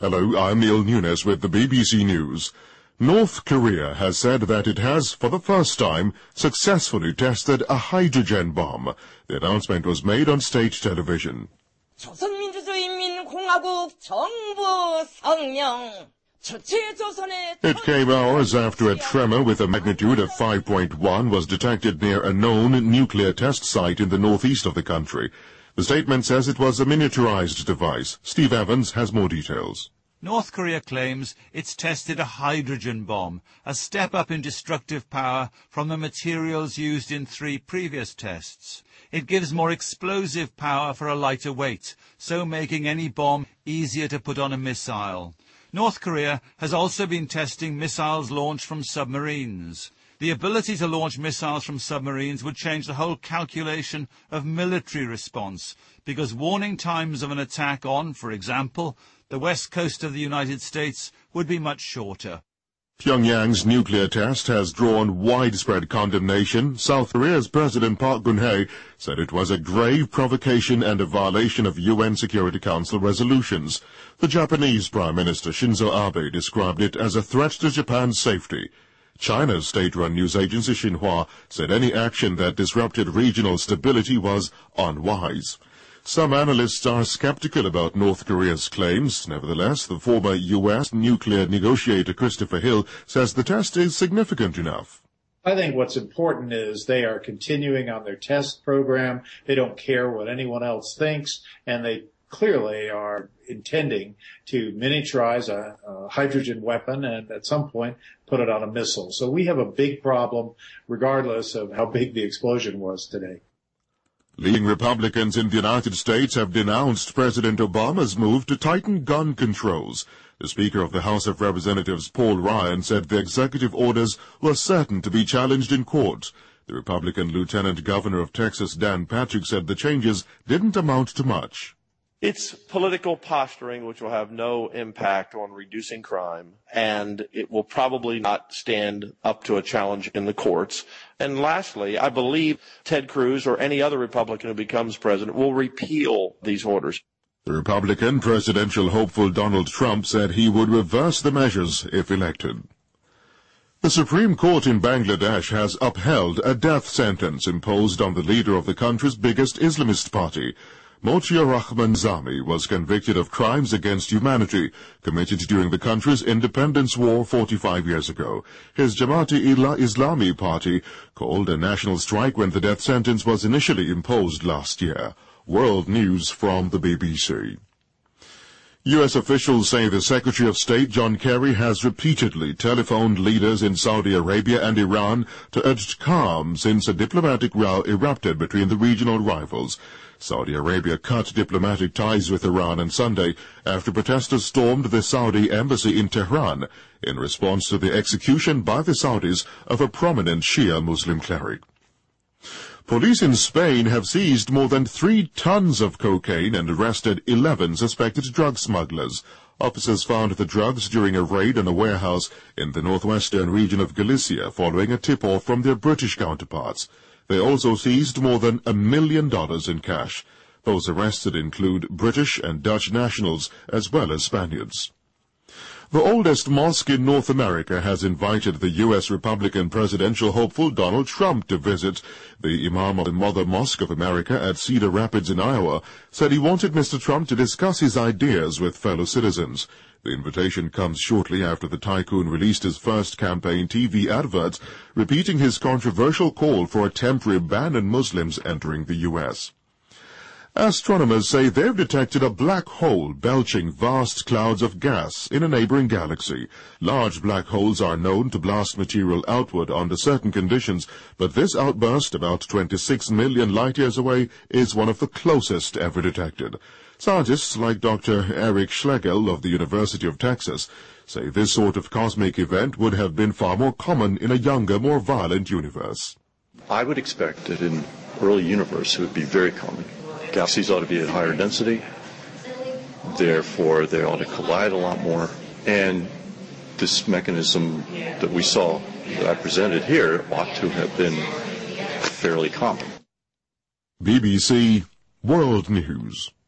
Hello, I'm Neil Nunes with the BBC News. North Korea has said that it has, for the first time, successfully tested a hydrogen bomb. The announcement was made on state television. 조선민주주의인민공화국 정부 성명. It came hours after a tremor with a magnitude of 5.1 was detected near a known nuclear test site in the northeast of the country. The statement says it was a miniaturized device. Steve Evans has more details. North Korea claims it's tested a hydrogen bomb, a step up in destructive power from the materials used in 3 previous tests. It gives more explosive power for a lighter weight, so making any bomb easier to put on a missile. North Korea has also been testing missiles launched from submarines. The ability to launch missiles from submarines would change the whole calculation of military response, because warning times of an attack on, for example, the west coast of the United States would be much shorter. Pyongyang's nuclear test has drawn widespread condemnation. South Korea's President Park Geun-hye said it was a grave provocation and a violation of UN Security Council resolutions. The Japanese Prime Minister Shinzo Abe described it as a threat to Japan's safety. China's state-run news agency Xinhua said any action that disrupted regional stability was unwise. Some analysts are skeptical about North Korea's claims. Nevertheless, the former U.S. nuclear negotiator Christopher Hill says the test is significant enough. I think what's important is they are continuing on their test program. They don't care what anyone else thinks, and they clearly are intending to miniaturize a hydrogen weapon and at some point put it on a missile. So we have a big problem regardless of how big the explosion was today. Leading Republicans in the United States have denounced President Obama's move to tighten gun controls. The Speaker of the House of Representatives, Paul Ryan, said the executive orders were certain to be challenged in court. The Republican Lieutenant Governor of Texas, Dan Patrick, said the changes didn't amount to much. It's political posturing which will have no impact on reducing crime, and it will probably not stand up to a challenge in the courts. And lastly, I believe Ted Cruz or any other Republican who becomes president will repeal these orders. The Republican presidential hopeful Donald Trump said he would reverse the measures if elected. The Supreme Court in Bangladesh has upheld a death sentence imposed on the leader of the country's biggest Islamist party. Motia Rahman Zami was convicted of crimes against humanity committed during the country's independence war 45 years ago. His Jamaat-e-Islami party called a national strike when the death sentence was initially imposed last year. World News from the BBC. U.S. officials say the Secretary of State, John Kerry, has repeatedly telephoned leaders in Saudi Arabia and Iran to urge calm since a diplomatic row erupted between the regional rivals. Saudi Arabia cut diplomatic ties with Iran on Sunday after protesters stormed the Saudi embassy in Tehran in response to the execution by the Saudis of a prominent Shia Muslim cleric. Police in Spain have seized more than 3 tons of cocaine and arrested 11 suspected drug smugglers. Officers found the drugs during a raid on a warehouse in the northwestern region of Galicia following a tip-off from their British counterparts. They also seized more than $1 million in cash. Those arrested include British and Dutch nationals as well as Spaniards. The oldest mosque in North America has invited the U.S. Republican presidential hopeful Donald Trump to visit. The Imam of the Mother Mosque of America at Cedar Rapids in Iowa said he wanted Mr. Trump to discuss his ideas with fellow citizens. The invitation comes shortly after the tycoon released his first campaign TV adverts, repeating his controversial call for a temporary ban on Muslims entering the U.S. Astronomers say they've detected a black hole belching vast clouds of gas in a neighboring galaxy. Large black holes are known to blast material outward under certain conditions, but this outburst, about 26 million light-years away, is one of the closest ever detected. Scientists like Dr. Eric Schlegel of the University of Texas say this sort of cosmic event would have been far more common in a younger, more violent universe. I would expect that in early universe it would be very common. Galaxies ought to be at higher density, therefore they ought to collide a lot more, and this mechanism that we saw, that I presented here, ought to have been fairly common. BBC World News.